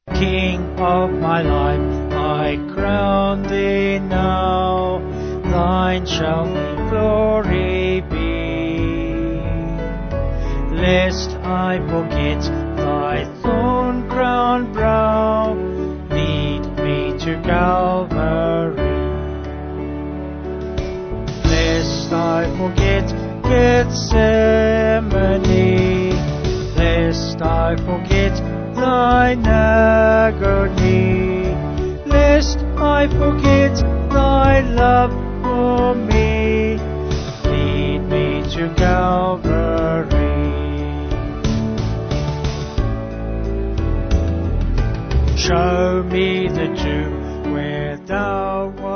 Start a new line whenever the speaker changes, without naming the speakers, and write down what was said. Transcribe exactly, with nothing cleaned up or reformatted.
King of my life, I crown thee now. Thine shall the glory be. Lest I forget thy thorn-crowned brow, lead me to Calvary. Lest I forget Gethsemane, lest I forget thine agony, lest I forget thy love for me, lead me to Calvary. Show me the tomb where thou wast